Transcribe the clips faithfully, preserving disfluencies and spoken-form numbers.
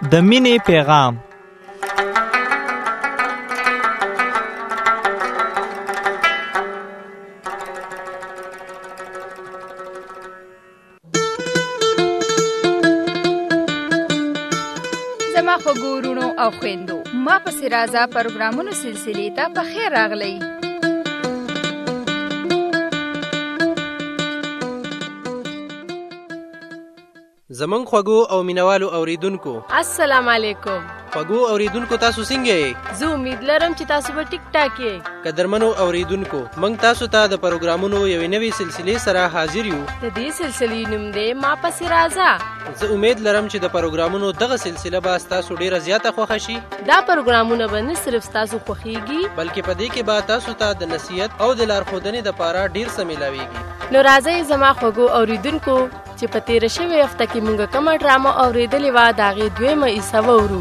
د مینې پیغام. زما خوږو وروڼو او خویندو، ما پسې راځه پروګرامونو سلسلې ته په خیر راغلی. زمون خوږو او مینوالو اوریدونکو السلام علیکم. خوږو اوریدونکو تاسو څنګه یې؟ زه امید لرم چې تاسو به ټیک ټاک یې. قدرمنو اوریدونکو، موږ تاسو ته د پروګرامونو یوې نوې سلسلې سره حاضر یو. د دې سلسلې نوم دی ما پسې راځه. زه امید لرم چې د پروګرامونو دغه سلسله به تاسو ډیره زیاته خوښه شي. دا پروګرامونه به نه صرف تاسو خوښیږي بلکې په دې کې به تاسو ته د نصیحت او د لارښودنې لپاره ډیر څه ملاويږي. نو راځئ زما خوږو اوریدونکو چې په تیره شوې هفته کې موږ کومه ډرامه اورېدلې وه د هغې دویمه حصه واورو.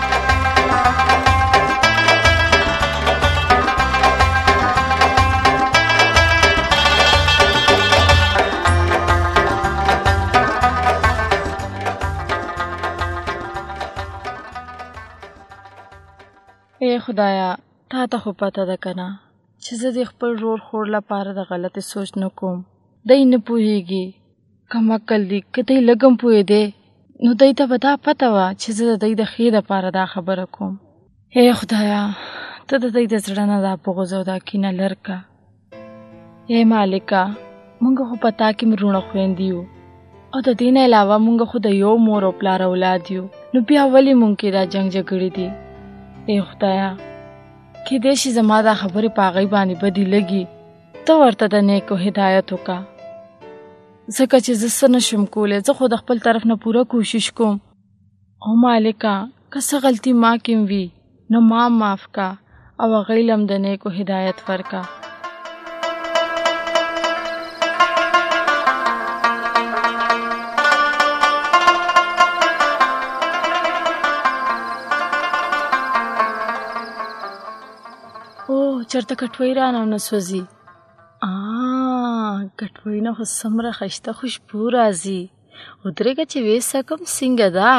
ای خدایا، تا ته خو پته ده که نه چې زه د خپل رور خور لپاره د غلطې سوچ نه کوم. دی نه پوهېږي، کم عقل دی. که دی لږ هم پوهېدی نو دی ته به دا پته وه چې زه د دی د ښې دپاره دا خبره کوم. ای خدایا، ته د دی د زړه نه دا بغض او دا کینه لر که. ای مالکه، موږ خو په تا کې وروڼه خویندې یو او د دې نه علاوه موږ خو د یو مور او پلار اولاد یو، نو بیا ولې موږ کې دا جنګ جګړې دي؟ ای خدایا، کیدای شي زما دا خبرې په هغې باندې بدې لګي، ته ورته د نیکو هدایت وکړه. ځکه چې زه څه نشم کولی، زه خو د خپل طرف نه پوره کوشش کوم. او مالکه، که څه غلطي ما کې وي نو ما معاف کا او هغې له هم د نیکو هدایت ورکړه. او چېرته کټوۍ رانه ونه سوځي. کټوۍ نه خو څومره ښایسته خوشبو راځي. ودرېږه چې ویسکم څنګه ده.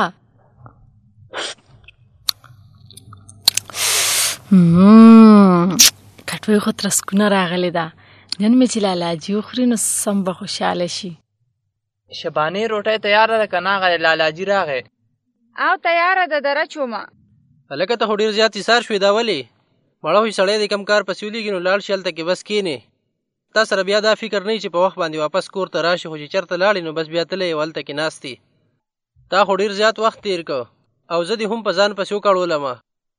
کټوۍ خو ترسکونه راغلې ده. نن مې چې لالاجي وخوري نو سم به خوشحاله شي. شبانې روټۍ تیاره ده که نه؟ هغه لالاجي راغی او تیاره ده دره چومه. هلکه ته خو ډېر زیات ایثار شوې، دا ولې؟ مړه خو سړی د کم کار پسې ولیږي نو لاړ شي هلته کې بس کښېنې. تا سره بیا دا فکر نه چې په وخت باندې واپس کور ته راشي، خو چې چېرته لاړې نو بس بیا تللی یې هلته کې ناستې. تا خو ډېر زیات وخت تېر که او زه دې هم په ځان پسې وکړولمه.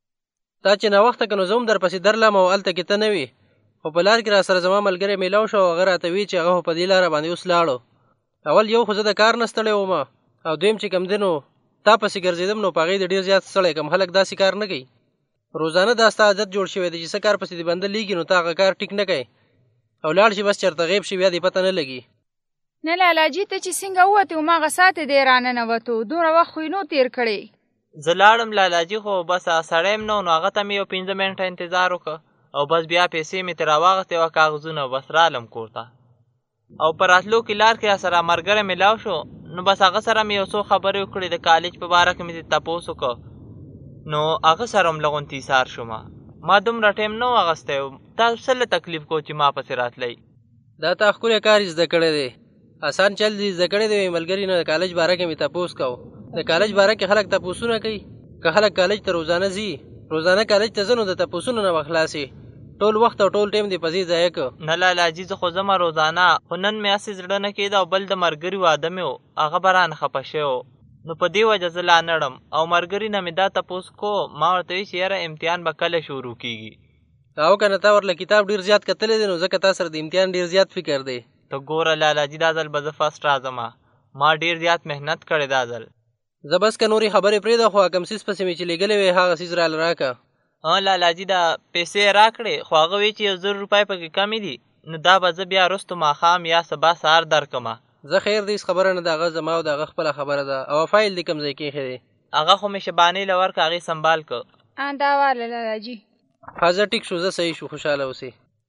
تا چې ناوخته که نو زه هم در پسې درلم او هلته کې ته نه وې، خو په لار کې را سره زما ملګری میلاو شو او هغه راته وی چې هغه خو په دې لاره باندې اوس لاړو. اول یو خو زه د کار نه ستړی وم او دویم چې کوم دی نو تا پسې ګرځېدم نو په هغې د ډېر زیات ستړی کم. خلک داسې کار نه کوي. روزانه دا ستا عادت جوړ شوی دی چې څه کار پسې د بنده لیږي نو ته هغه کار ټیک نه کوي او لاړ شي بس چېرته غیب شي بیا دې پته نه لګي. نه لالاجي، ته چې څنګه ووتې هماغه ساعت دی راننوتو، دومره وخت خو یې نو تېر کړی. زه لاړم لالاجي، خو بس سړی م نه و نو هغه ته مې یو پنځه منټه انتظار وکړه او بس بیا پیسې مې ترې راواغستې وه کاغذونه، بس رالم کور ته. او په راتلو کې لار کې راسره ملګری میلاو شو نو بس هغه سره مې یو څو خبرې وکړې، د کالج په باره کې مې تپوس وکړه نو هغه سره هم لږ ایثار شومه. ما دومره ټایم نه و اخیستی. تاسو څه له تکلیف کو چې ما پسې راتلی؟ دا تا ښکلی کار زده کړی دی، اسان چل دې زده کړی دی. ملګري نه د کالج باره کې مې تپوس کو. د کالج باره کې خلک تپوسونه کوي. که خلک کالج ته روزانه ځي، روزانه کالج ته ځه نو د تپوسونو نه به خلاصې. ټول وخت او ټول ټایم دې په دې ضایع که. نه لالاجي، زه خو ځمه روزانه، خو نن مې هسې زړه نه کېده او بل د ملګري واده مې و، هغه به رانه خفه شوی و نو په دې وجه زه لا نړم. او ملګري نه مې دا تپوس کو، ما ورته وایي چې یاره امتحان به کله شروع کېږي. او که نه تا ورله کتاب ډېر زیات کتلی دی نو ځکه تا سره د امتحان ډېر زیات فکر دی. ته ګوره لالاجي، دا ځل به زه فسټ راځمه. ما ډېر زیات محنت کړی دا ځل. زه بس که نورې خبرې پرېږده، خو کوم څیز پسې مې چې لېږلی وې هغه څیز راله راکړه. اه لالاجي، دا پیسې یې راکړې، خو هغه وایي چې یو زر روپۍ پکې کمې دي نو دا به زه بیا وروستو ماښام یا سبا سهار درکړمه. زه خیر دی، هېڅ خبره نه ده، هغه زما او د هغه خپله خبره ده. او فایل دې کوم ځای کې ایښی دی؟ هغه خو مې شبانۍ له ورکړه، هغې سنبال کړه. دا واله لالاجي. ښه زه ټیک شو، زه صحیح شو، خوشحاله اوسې.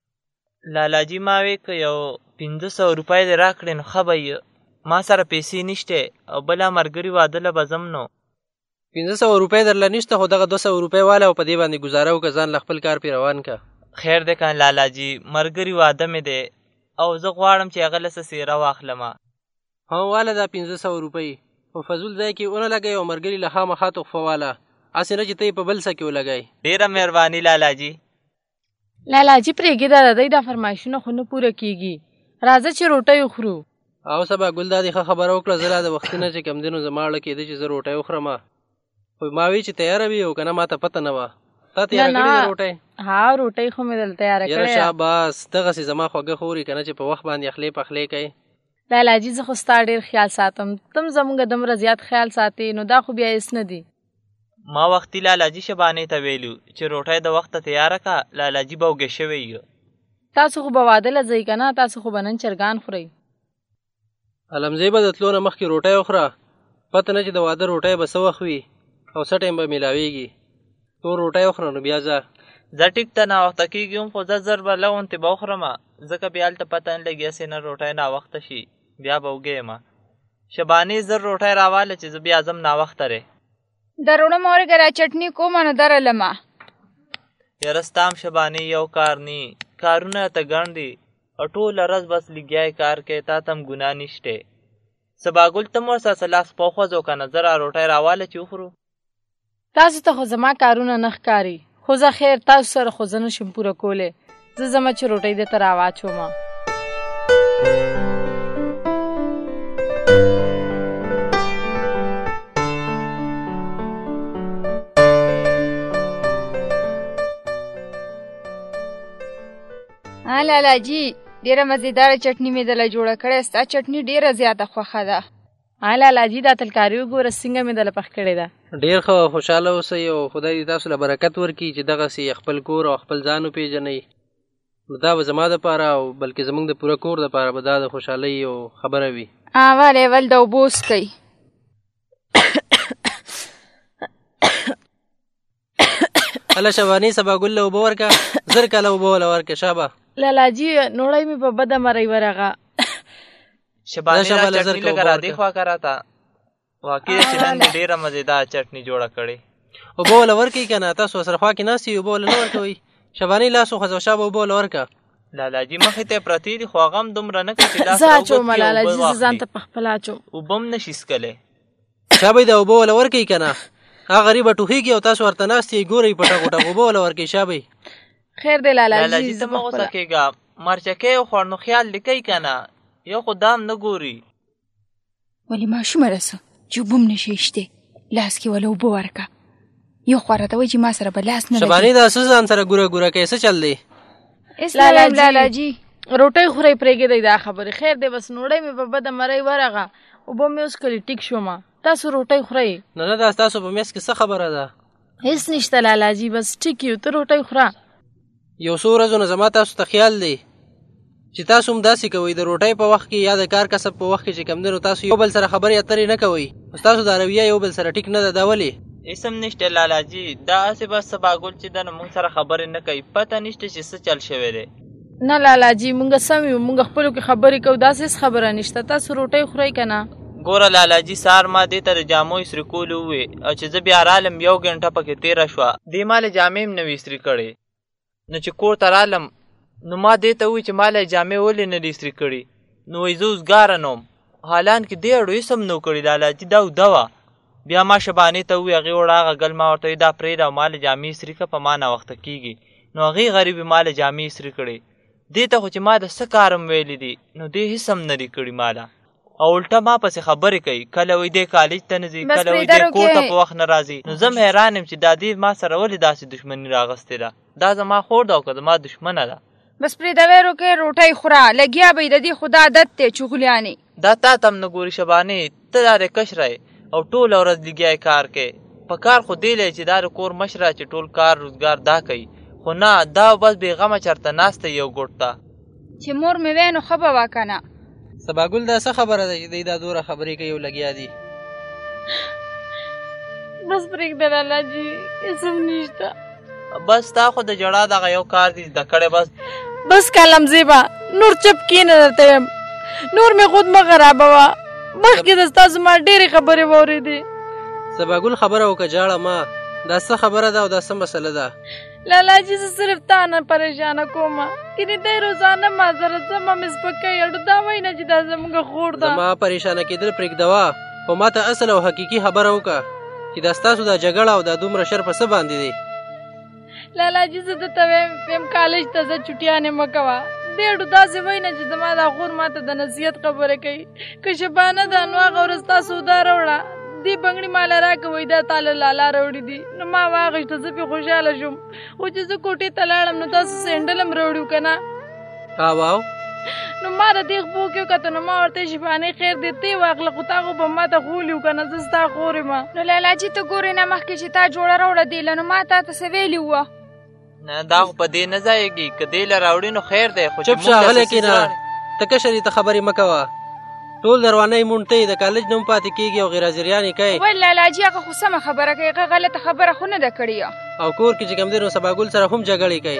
لالاجي ما وی که یو پنځه سوه روپۍ دې راکړې نو ښه به ما سره پیسې نشته او بله ملګري واده له به ځم نو پنځه سوه روپۍ درله نشته، خو دغه دوه سوه روپۍ واله او په دې باندې ګزاره وکړه، ځان له خپل کار پې روان که. خیر دی که لالاجي، ملګري واده مې دی او زه غواړم چې هغه له څه څېره واخلمه. ها واله دا پنځه سوه روپۍ په فضول ځای کې ونه لګوئ او ملګري له خامخا تحفه واله، هسې نه چې ته یې په بل څه کې ولګئ. ډېره مهرباني لالاجي. لالاجي پرېږدې دا د دوی دا فرمایشونه خو نه پوره کېږي، راځه چې روټۍ وخورو. او سبا ګل دا دې ښه خبره وکړه، زه لا د وختي نه چې کوم دی نو زما اړه کېده چې زه روټۍ وخورم، خو ما وی چې تیاره وي او که نه ما ته پته نه وه. تا تیاره کړې ده روټۍ؟ ها روټۍ خو مې دلته تیاره کړې. یاره شاباس، دغسې زما خوږه خوري که نه چې په وخت باندې اخلې پخلې کوي. لالاجي زه خو ستا ډېر خیال ساتم، تم زموږ دومره زیات خیال ساتې، نو دا خو بیا هېڅ نه دي. ما وختي لالاجي شبانې ته ویلو چې روټۍ د وخته تیاره که، لالاجي به اوږه شوی یو. تاسو خو به واده له ځئ که نه، تاسو خو به نن چرګان خورئ. علمزی به د تلو نه مخکې روټۍ وخوره، پته نه چې د واده روټۍ به څه وخت وي او څه ټایم به میلاویږي. تو روټۍ وخوره نو بیا ځه. زه ټیک ته ناوخته کېږي هم، خو زه زر به له غونتې به وخورم، ځکه بیا هلته پته نه لګي هسې نه روټۍ ناوخته شي بیا به وږی یم. شبانې زر روټۍ راواله چې زه بیا ځم ناوخته دی. دروړه مورګه را چټني کومه نو درلمه. یاره ستا هم شبانې یو کار نی، کارونه ته ګڼ دي او ټوله ورځ بس لګیا یې کار کوې، تا ته هم ګناه نشتی. سباګل ته م ورسره څه لاس پوخوځو که نه، زه را روټۍ راواله چې وخورو. تاسو ته خو زما کارونه نه ښکاري، خو زه خیر تاسو سره خو زه نشم پوره کولی. زه ځمه چې روټۍ دې ته راواچومه. ها لالاجي، ډېره مزېداره چټني مې دله جوړه کړې، ستا چټني ډېره زیاته خوښه ده. ها لالاجي دا تلکاري وګوره څنګه مې دله پخ کړې ده. ډېر ښه خوشحاله اوسئ او خدای دې تاسو له برکت ورکړي چې دغسې خپل کور او خپل ځان وپېژنئ. نو دا به زما دپاره او بلکې زموږ د پوره کور دپاره به دا د خوشحالۍ او خبره وي. ولې ول د اوبو وڅښئ. هله شبانې سباګل له اوبه ورکه، زر کاله اوبه وله ورکه. شابه لالاجي نوړی مې په بده مرۍ ورغه. شبانې دا چټني لږه را دې خوا که راته، واقع چې نن دې ډېره مزېداره چټني جوړه کړې. اوبه وله ورکئ که نه، تاسو ورسره خوا کې ناست یئ اوبه وله نه ورکوئ. شبانې لاس وخوځوه، شابه اوبه وله ورکه. لالاجي مخې ته یې پرتې دي، خو هغه هم دومره نه کوي چې لاس زه اچومه لالاجي، زه ځان ته پخپله اچوم. اوبه هم نشي څکلی. شابه د اوبه وله ورکئ که نه، هغه غریبه ټوخېږي او تاسو ورته ناست یئ ګورئ پټه غوټه. اوبه وله ورکئ شابه. خیر دی لالاجي. لالاجي ته مه غوسه کېږه، مرچکۍ وخوړ نو خیال دې کوي که نه، یو خو دا هم نه ګوري. ولې ماشومه رسه چې اوبه هم نشي شتې، لاس کې وله اوبه ورکه. یو خوا راته وایي چې ما سره به لاس نه لګي. شبانې دا څه ځان سره ګوره ګوره کوې، څه چل دی؟ لالاجي روټۍ خورئ پرېږدئ دا خبرې. خیر دی بس نوړی مې په بده مرۍ ورغه، اوبه مې وڅښلې ټیک شومه. تاسو روټۍ خورئ؟ نه نه دا ستاسو په میس کې څه خبره ده؟ هېڅ نشته لالاجي، بس ټیک یو، ته روټۍ خوره. یو څو ورځو نه زما تاسو ته خیال دی چې تاسو هم داسې کوئ، د روټۍ په وخت کې یا د کار کسب په وخت کې چې کوم دی نو تاسو یو بل سره خبرې اترې نه کوئ، ستاسو دا رویه یو بل سره ټیک نه ده. دا ولې؟ هېڅ هم نشته لالاجي، دا هسې بس سباګل چې ده نو موږ سره خبرې نه کوي، پته نشته چې څه چل شوی دی. نه لالاجي مونږ سم یو، مونږ خپلو کې خبرې کوو، داسې هېڅ خبره نشته. تاسو روټۍ خورئ که نه؟ ګوره لالاجي سهار ما دې ته د جامو استري کولو ووې او چې زه بیا رالم یو ګنټه پکې تېره شوه، دې ما له جامې هم نه وې استري کړې. نو چې کور ته رالم نو ما دې ته ووایي چې ما له جامې ولې نه دي استري کړي، نو وایي زه اوسګاره نه وم، حالان کې دې اړو هېڅ هم نه و کړي لالاجي، دا اوده وه. بیا ما شبانې ته ووایي، هغې وړه هغه ګل ما ورته وایي دا پرېږده او ما له جامې استري کړه، په ما ناوخته کېږي. نو هغې غریبې ما له جامې استري کړې، دې ته خو چې ما د څه کار هم ویلي دي نو دې هېڅ هم نه دي کړي ما له، او الټه ما پسې خبرې کوي، کله وایي دې کالج ته نه ځي، کله وایي دې کور ته په وخت نه راځي. نو زه هم حیران یم چې دا دې ما سره ولې داسې دښمني راغستې ده، دا زما خور ده او که زما دښمنه ده. بس پرېږده روکې روټۍ خوره، لګیا به یې د دې خو دا عادت دی چغلیانې. دا تا ته هم نه ګوري شبانې، ته دا د کشره یې او ټوله ورځ لګیا یې کار کوې، په کار خو دی لري چې دا د کور مشره چې ټول کار روزګار دا کوي، خو نه دا بس بېغمه چېرته ناسته یو ګوټ ته. چې مور مې وی نو ښه به وه که نه. سباګل دا څه خبره ده چې دی دا دوره خبرې کوي او لګیا دي؟ بس پرېږده لالاجي، هېڅ هم نشته. بس تا خو د ژړا دغه یو کار دي زده کړی. بس بس کلم زیبا نور چپ کېنه درته یم، نور مې خود مه خرابوه. مخکې د ستا زما ډېرې خبرې واورېدې، سباګل خبره وکړه جاړه ما دا څه خبره ده او دا څه مسله ده؟ لالا جی زه صرف تا نه پریشانه کومه کني دی روزانه ما سره زما مې سپکوي اړو دا وایي نه چې دا زموږ خور ده. زما پریشانه کېدل پرېږدوه خو ما ته اصل او حقیقي خبره وکړه چې دا ستاسو دا جګړه او دا دومره شر په څه باندې دی؟ لالا جی زه درته وایم کالج ته ځه چټیانې مه کوه. دی اړو داسې وایي نه چې زما دا خور ما ته د نصیحت خبره کوي. که شبانه ده نو هغه ورځ تاسو دا راوړه دی بنګړي ماله راکوئ دا تاله لالا راوړي دي نو ما واغېسته زه پرې خوشحاله شوم خو چې زه کوټې ته لاړم نو تاسو سینډل هم راوړي که نه واو نو ما د دې خپو کې وکته نو ما ورته شفانې خیر دی تی واخله خو تا خو به ما ته خولي که نه زه ستا خور یم. نو لالا جي ته ګورې نه مخکې چې تا جوړه راوړه دیله نو ما تا ته څه ویلي وه؟ نه دا خو په دې نه ځایږي که دیله راوړي نو خیر دی خو چپ شه غلی کښېنه ته کشر ته خبرې مه کوه ټول دروانۍ مونډ ته یې د کالج نه هم پاتې کېږي او غیرحاضریان یې کوي. ویل لالا جي هغه خو سمه خبره کوي هغه غلطه خبره خو نه ده کړې او کور کې چې کوم دی نو سباګل سره هم جګړې کوي.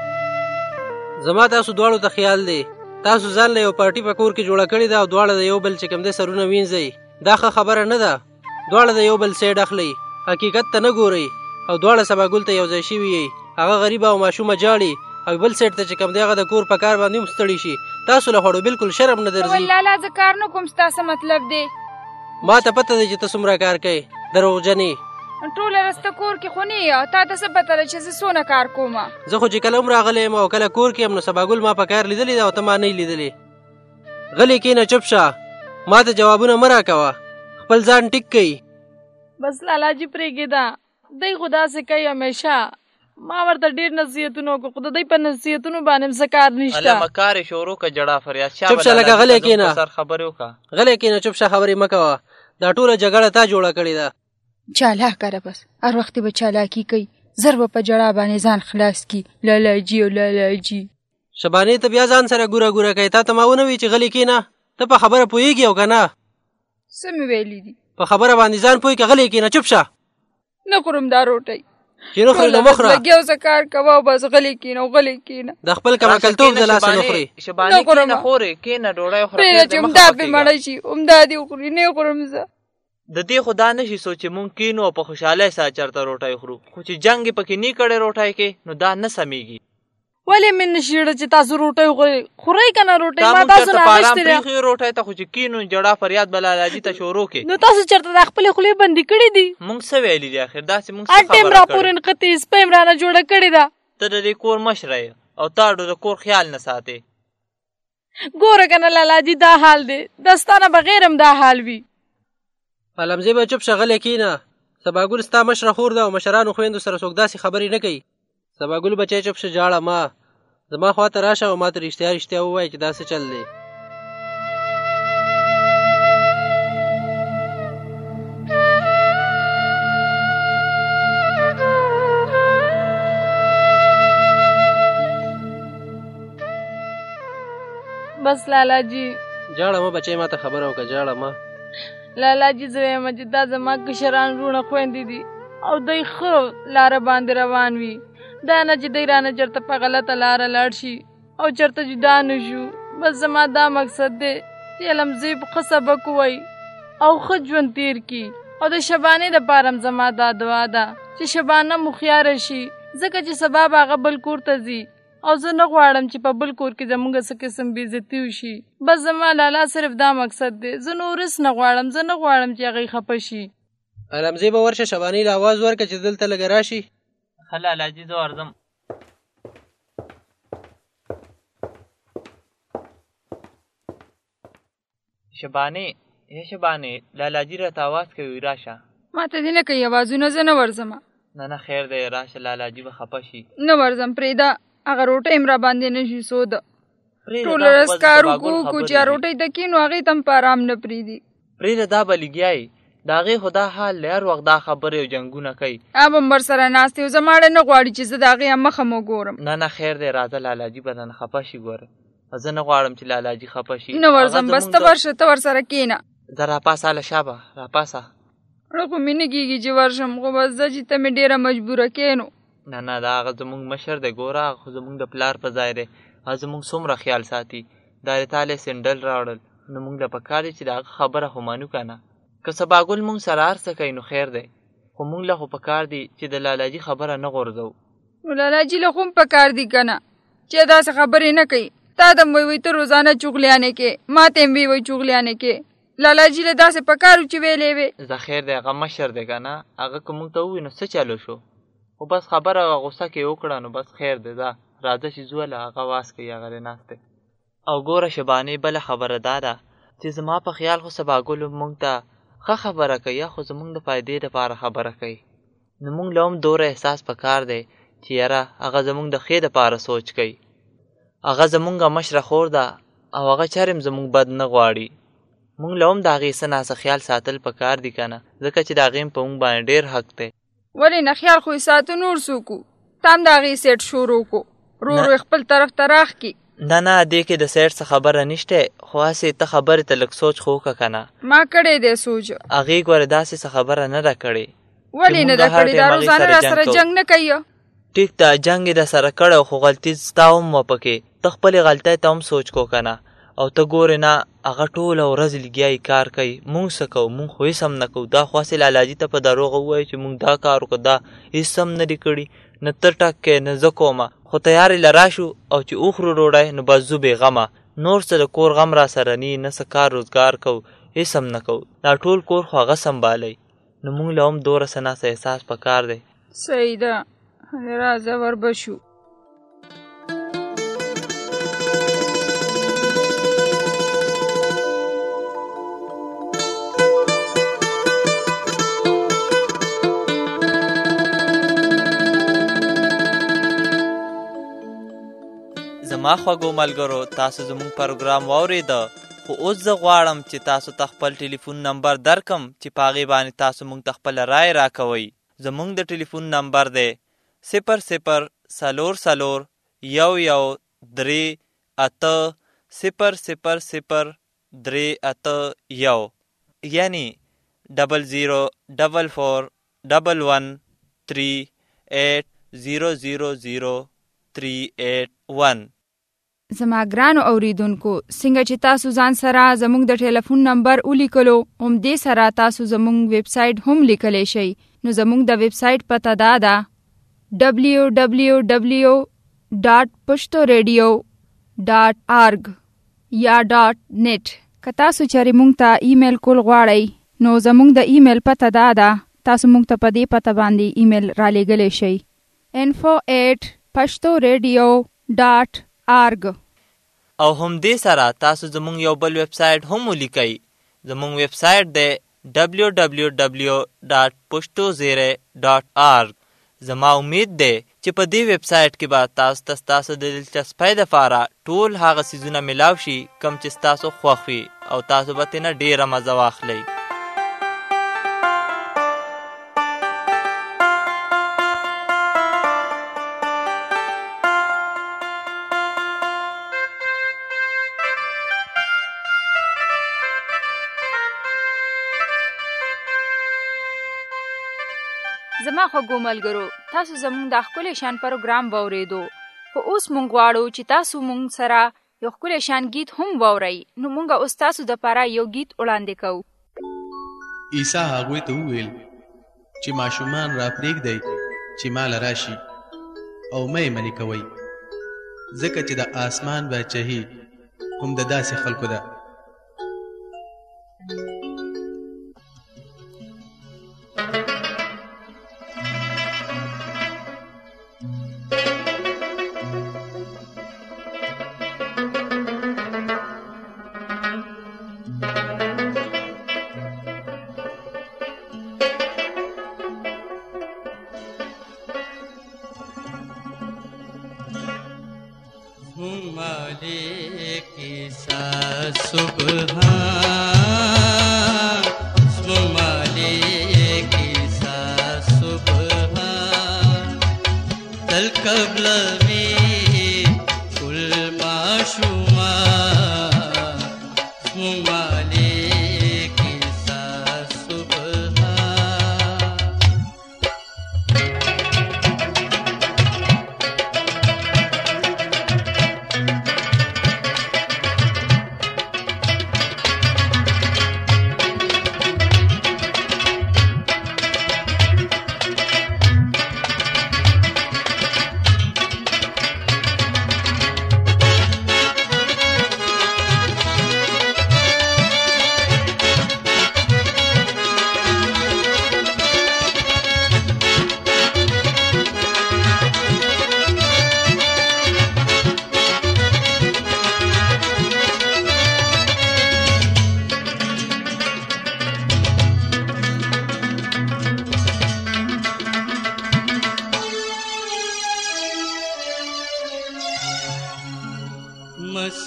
زما تاسو دواړو ته خیال دی تاسو ځان له یو پارټي په کور کې جوړه کړې ده او دواړه د یو بل چې کوم دی سرونه وینځئ دا ښه خبره نه ده. دواړه د یو بل سیډ اخلئ حقیقت ته نه ګورئ او دواړه سباګل ته یو ځای شوي یئ هغه غریبه او ماشومه جاړي او بل سیټ ته چې کوم دی هغه د کور په کار باندې هم ستړي شي تاسو له خوړو بالکل شرم نه درځي. لالا زه کار نه کوم ستا څه مطلب دی؟ ما ته پته دی چې ته څومره کار کوې دروغجنې ټوله ورځ ته کور کې خو نه یې تا ته څه پته ده چې زه څونه کار کوم؟ زه خو چې کله هم راغلی یم او کله کور کې یم نو سباګل ما په کار لیدلې ده او ته ما نه یې لیدلې. غلی کښېنه چپ شه ما ته جوابونه مه راکوه خپل ځان ټیک کوي. بس لالا جي پرېږدې دی خو داسې کوي همیشه ما ورته ډېر نصیحتونه وکړو خو د دوی په نصیحتونو باندې هم څه کار نشته. علامه کار یې شروع کړه جړا فریاد چپ شه لکه غلی کښېنه خبرې وکړه غلی کښېنه چپ شه خبرې مه کوه دا ټوله جګړه تا جوړه کړې ده. چالاکه ده بس هر وخت به چالاکي کوي زر به په جړا باندې ځان خلاص کي لالا جي او لالا جي. شبانې ته بیا ځان سره ګوره ګوره کوي تا ته ما ونه وي چې غلی کښېنه ته په خبره پوهېږي او که نه؟ څه مې ویلي دي په خبره باندې ځان پوهې که غلی کښېنه چپ شه. نه خورم دا روټۍ چې نه خورې نو مه خوره لګیا اوسه کار کوه او بس غلی کښېنه او غلی کښېنه د خپل کمکلتوب د لاسه نه خورې. شبانې کښېنه خورې کښېنه ډوډۍ وخوره پرېږده چې همدا پې مړه شي همدا دې وخوري نه یې خورم زه. د دې خو دا نشي سوچ چې مونږ کینو او په خوشحالۍ سره چېرته روټۍ خورو خو چې جنګ یې پکې نه کړی روټۍ کې نو دا نه سمیږي. ولې مې نه شېړه چې تاسو روټۍ خورئ خورئ که نه روټۍ ما تاسو نه اخیستې ده روټۍ ته خو چې کینو جړا فریاد به لالاجي ته شروع کې نو تاسو چېرته د خپلې خولې بندي کړي دي مونږ څه ویلي دي اخر داسې مونږ هر ټایم راپورې نښتې سپۍ م رانه جوړه کړې ده. ته د دې کور مشره یې او تا د کور خیال نه ساتې. ګوره که نه لالاجي دا حال دی دستانه بغیر هم دا حال وي. علمزی به چپ شه غلی کښېنه سباګل ستا مشره خور ده او مشرانو خویندو سره څوک داسې خبرې نه کوي. سباګل بچی چپ شه جاړه ما زما خوا ته راشه او ما ته رښتیا رښتیا ووایه چې دا څه چل دی. بس لالا جي جاړه مه بچی ما ته خبره وکړه جاړه مه. لالا جي زه وایم چې دا زما کشران وروڼه خویندې دي او دوی ښه لاره باندې روان وي دا نه چې دوی رانه چېرته په غلطه لاره لاړ شي او چېرته جدا نه شو. بس زما دا مقصد دی چې علمزی په ښه سبق ووایي او ښه ژوند تېر کړي او د شبانې دپاره هم زما دا دعا ده چې شبانه مخیاره شي ځکه چې سبا به هغه بل کور ته ځي او زه نه غواړم چې په بل کور کې زموږ څه قسم بېعزتي وشي. بس زما لالا صرف دا مقصد دی زه نور هېڅ نه غواړم زه نه غواړم چې هغوی خفه شي. علمزی به ورشه شبانې له اواز ورکړه چې دلته لږه راشي. ښه لالاجي زه ورځم. شبانې یا شبانې لالاجي راته آواز کوي راشه. ما ته دې نه کوي اوازونه زه نه ورځم. نه نه خیر دی راشه لالاجي به خفه شي. نه ورځم پرېږده هغه روټۍ م راباندې نه شي سوده ټوله ورځ کار وکړو خو چې روټۍ ته کښېنو هغې ته هم په ارام نه پرېږدي. پرېږده دا به لګیا یي د هغې خو دا حال دی هر وخت دا خبرې او جنګونه کوي. اب هم ورسره ناست یو زما اړه نه غواړي چې زه د هغې مخه م وګورم. نه نه خیر دی راځه لالاجي به درنه خفه شي ګوره زه نه غواړم چې لالاجي خفه شي. نه ورځم بس ته ورشه ته ورسره کښېنه. زه راپاسه هله شابه راپاسه. زړه خو مې نه کېږي چې ورشم خو بس زه چې ته مې ډېره مجبوره کښېنو. نه نه دا هغه زمونږ مشر دی ګوره خو زمونږ د پلار په ځای دی هغه زمونږ څومره خیال ساتي دا د تالی سینډل راوړل نو مونږ له پکار دی چې د هغه خبره خو منو که نه. که سباګل مونږ سره هر څه کوي نو خیر دی، خو مونږ له خو پکار دی چې د لالاجي خبره نه غورځو. نو لالاجي له خو هم پکار دی که نه چې داسې خبرې نه کوي. تا ته م وی ته روزانه چغلیانې کې، ما ته هم وی وی چغلیانې کې. لالاجي له داسې پکار و چې ویلې وې. زه خیر دی، هغه مشر دی که نه، هغه که مونږ ته ووایي نو څه چلو شو، خو بس خبره غوسه کې وکړه نو بس خیر دی. ځه راځه چې ځو له هغه واس کوي، هغه دی ناست دی. او ګوره شبانې بله خبره دا ده چې زما په خیال خو سباګلو مونږ ته ښه خبره کوي یا خو زمونږ د فایدې دپاره خبره کوي. نو مونږ له هم دوره احساس پکار دی چې یاره هغه زمونږ د ښې دپاره سوچ کوي. هغه زمونږ مشره خور ده او هغه چرې هم زمونږ بد نه غواړي. مونږ له هم د هغې څه ناسه خیال ساتل پکار دي که نه، ځکه چې د هغې هم په مونږ باندې ډېر حق دی. ولې نه خیال خو یې ساتو، نور څوک و؟ تا هم د هغې سیټ شروع کو، رو رو خپل طرف ته راخ کی. نه نه دې کې د سیټ څه خبره نشته، خو هسې ته خبرې ته لږ سوچ خو وکړه که نه. ما کړی دی سوچ. هغې ګوره داسې څه خبره نه ده کړې. ولې نه ده کړې؟ دا روزانه را سره جنګ نه کوي. ټیک ده جنګ یې در سره کړی خو غلطي ستا هم وه پکې، ته خپلې غلطۍ ته هم سوچ کو که نه. او ته ګورې نه هغه ټوله ورځ لګیا یې کار کوي، مونږ څه کوو؟ مونږ خو هېڅ هم نه کوو. دا خو هسې لالاجي ته په دروغه ووایي چې مونږ دا کار وکړو، دا هېڅ هم نه دي کړي، نه ته ټک کوې نه زه کومه. خو تیار یې له راشو او چې وخورو ډوډۍ نو بس ځو بې غمه. نور څه د کور غم را سره ني، نه څه کار روزګار کوو، هېڅ هم نه کوو. دا ټول کور خو هغه سنبالوي. نو مونږ له هم دوره څه ناسه احساس پکار دی. صحیح ده، راځه وربشو. زما خوږو ملګرو، تاسو زموږ پروګرام واورېده، خو اوس زه غواړم چې تاسو ته خپل ټلیفون نمبر درکم چې په هغې باندې تاسو موږ ته خپله رایې راکوئ. زموږ د ټلیفون نمبر دی صفر صفر څلور څلور یو یو درې اته صفر صفر صفر درې اته یو، یعنی ډبل زیرو ډبل فور ډبل ون تھری ایٹ زیرو زیرو زیرو تھری ایٹ ون. زما ګرانو اوریدونکو، څنګه چې تاسو ځان سره زموږ د ټلیفون نمبر ولیکلو، همدې سره تاسو زموږ ویب سایټ هم لیکلی شئ. نو زموږ د ویب سایټ پته دا ده ډبلیو ډبلیو ډبلیو ډاټ پښتو ریډیو ډاټ آرګ یا ډاټ نیټ. که تاسو چېرې موږ ته ایمیل کول غواړئ نو زموږ د ایمیل پته دا ده، تاسو موږ ته په دې پته باندې ایمیل را لیږلی شئ info at pashtoradio dot org. او هم دې سره تاسو زموږ یو بل ویب سایټ هم ولیکئ. زموږ ویب سایټ دی ډبلیو ډبلیو ډبلیو ډاټ پښتو زیری ډاټ آرګ. زما امید دی چې په دې ویب سایټ کې به تاسو ته ستاسو د دلچسپۍ دپاره ټول هغه څیزونه میلاو شي کوم چې ستاسو خوښ وي او تاسو به ترېنه ډېره مزه واخلئ. زما خوږو ملګرو، تاسو زموږ د ښکلی شان پروګرام واورېدو، خو اوس موږ غواړو چې تاسو موږ سره یو ښکلی شان گیت هم واورئ. نو موږ اوس تاسو دپاره یو گیت وړاندې کوو. عیسی هغوی ته وویل چې ماشومان را پرېږدئ چې ماله راشي او مه یې منې کوئ، ځکه چې د آسمان باچهي هم د داسې خلکو ده.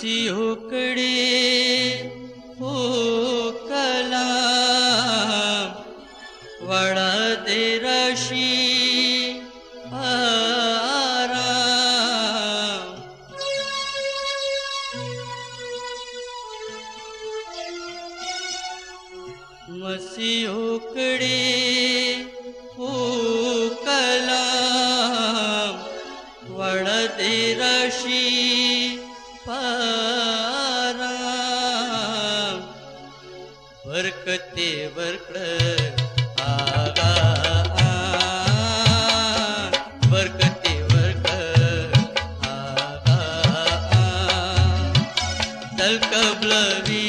مسیو کړي هو کلام وړه دې راشي آرام مسیو کړي هو کلام وړه دې راشي پارام برکته ورکړه آغا برکته ورکړه آغا دل قبلوي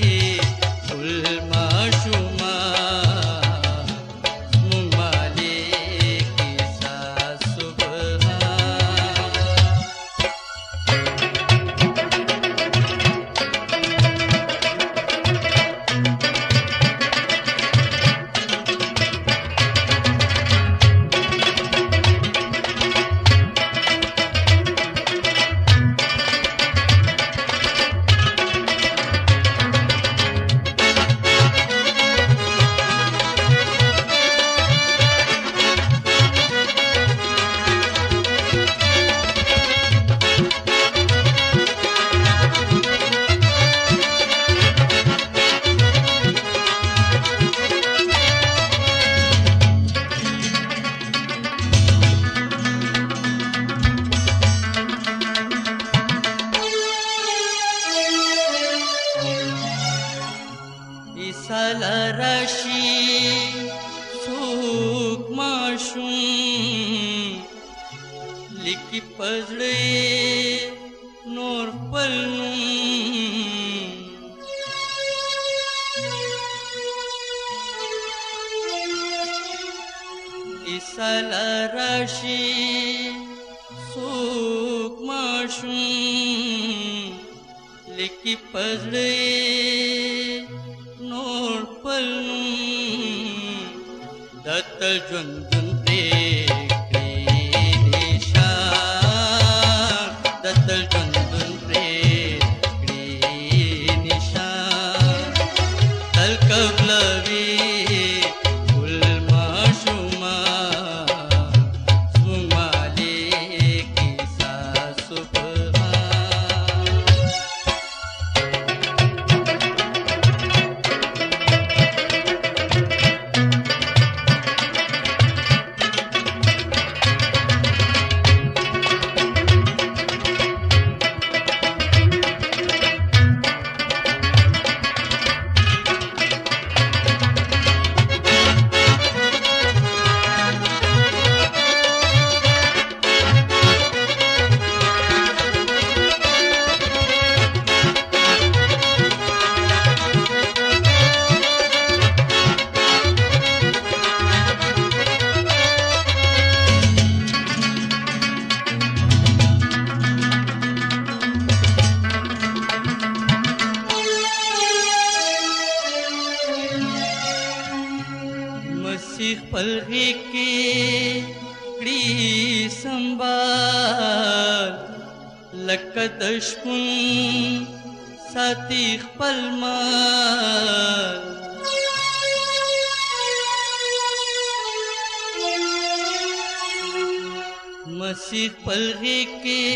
مسیح پلغی کې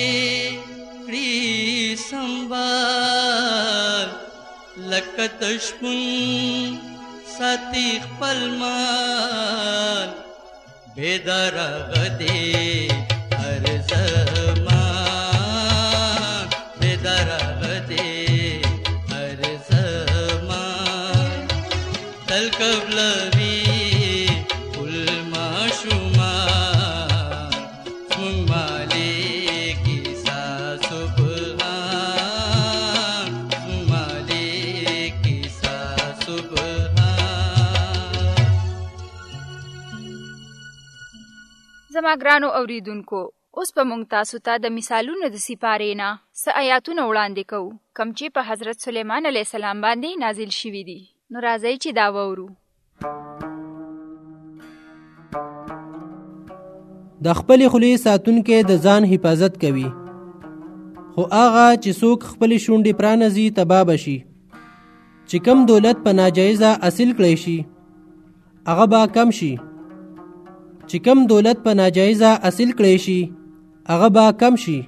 کړي سنبال لکه تشپون ساتي خپل مال بیدار غدي هر زمان بیدار غدي هر زمان تل قبلوي زما ګرانو اوریدونکو اوس په مونږ تاسو ته د مثالونو د سپارې نه څه آیاتونه وړاندې کوو کوم چې په حضرت سلیمان علیه السلام باندې نازل شوي دي نو راځئ چې دا واورو. د خپلې خولې ساتونکی د ځان حفاظت کوي خو هغه چې څوک خپلې شونډې پرانځي تباه به شي. چې کم دولت په ناجایزه حاصل کړی شي هغه به کم شي. چې کم دولت په ناجایزه حاصل کړی شي هغه به کم شي.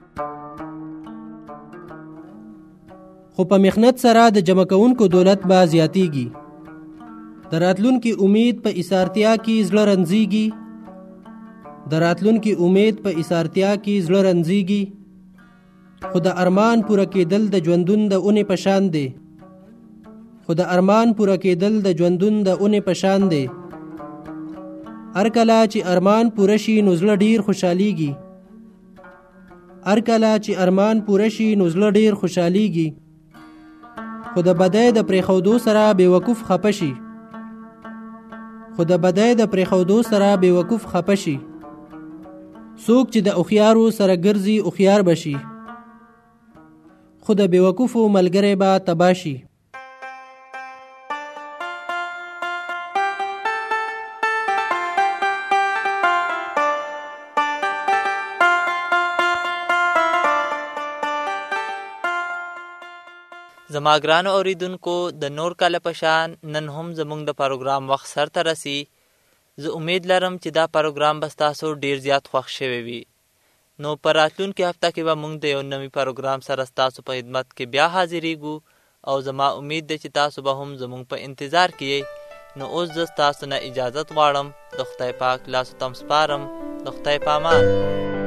خو په محنت سره د جمع کوونکو دولت به زیاتیږي. د راتلونکي امید په ایثارتیا کې زړه رنځیږي. د راتلونکي امید په ایثارتیا کې زړه رنځیږي. خو د ارمان پوره کېدل د ژوندون د اونې په شان دی. خو د ارمان پوره کېدل د ژوندون د اونې په شان دی. هر کله چې ارمان پوره شي نو زړه ډیر خوشحالیږي. هر کله چې ارمان پوره شي نو زړه ډیر خوشحالیږي. خو د بدۍ د پرېښودو سره بېوقوف خفه شي. خو د بدۍ د پرېښودو سره بېوقوف خفه شي. څوک چې د هوښیارو سره ګرځي هوښیار به شي. خو د بېوقوفو ملګری به تباه شي. زما ګرانو اوریدونکو د نور کله په شان نن هم زموږ د پروګرام وخت سرته رسي. زه امید لرم چې دا پروګرام به ستاسو ډیر زیات خوښ شوی وي. نو په راتلونکي هفته کې به موږ د یو نوي پروګرام سره ستاسو په خدمت کې بیا حاضرېږو او زما امید ده چې تاسو به هم زموږ په انتظار کې یئ. نو اوس زه ستاسو نه اجازت غواړم. د خدای پاک لاسو ته م سپارم. د خدای په امان.